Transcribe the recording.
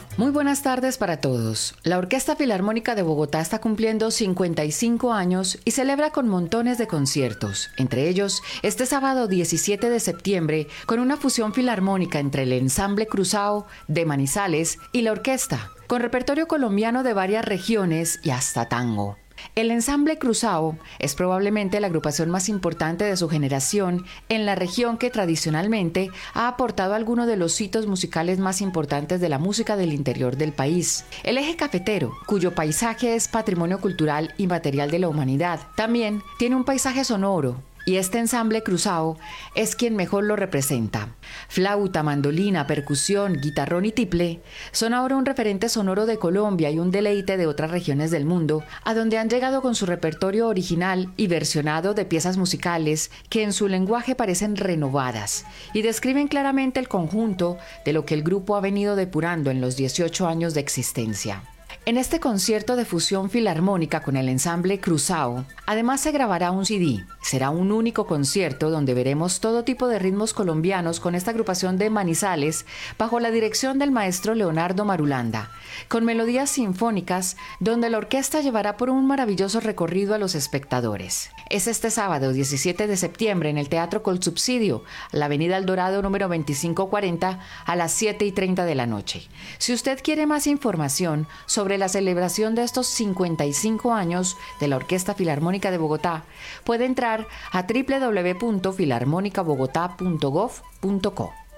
Muy buenas tardes para todos. La Orquesta Filarmónica de Bogotá está cumpliendo 55 años y celebra con montones de conciertos, entre ellos este sábado 17 de septiembre con una fusión filarmónica entre el Ensamble Cruzao de Manizales y la orquesta, con repertorio colombiano de varias regiones y hasta tango. El Ensamble Cruzao es probablemente la agrupación más importante de su generación en la región que tradicionalmente ha aportado algunos de los hitos musicales más importantes de la música del interior del país. El eje cafetero, cuyo paisaje es patrimonio cultural inmaterial de la humanidad, también tiene un paisaje sonoro, y este ensamble cruzao es quien mejor lo representa. Flauta, mandolina, percusión, guitarrón y tiple son ahora un referente sonoro de Colombia y un deleite de otras regiones del mundo, a donde han llegado con su repertorio original y versionado de piezas musicales que en su lenguaje parecen renovadas y describen claramente el conjunto de lo que el grupo ha venido depurando en los 18 años de existencia. En este concierto de fusión filarmónica con el Ensamble Cruzao, además se grabará un CD. Será un único concierto donde veremos todo tipo de ritmos colombianos con esta agrupación de Manizales bajo la dirección del maestro Leonardo Marulanda, con melodías sinfónicas donde la orquesta llevará por un maravilloso recorrido a los espectadores. Es este sábado 17 de septiembre en el Teatro Colsubsidio, la Avenida El Dorado número 2540 a las 7:30 de la noche. Si usted quiere más información sobre la celebración de estos 55 años de la Orquesta Filarmónica de Bogotá, puede entrar a www.filarmonicabogotá.gov.co.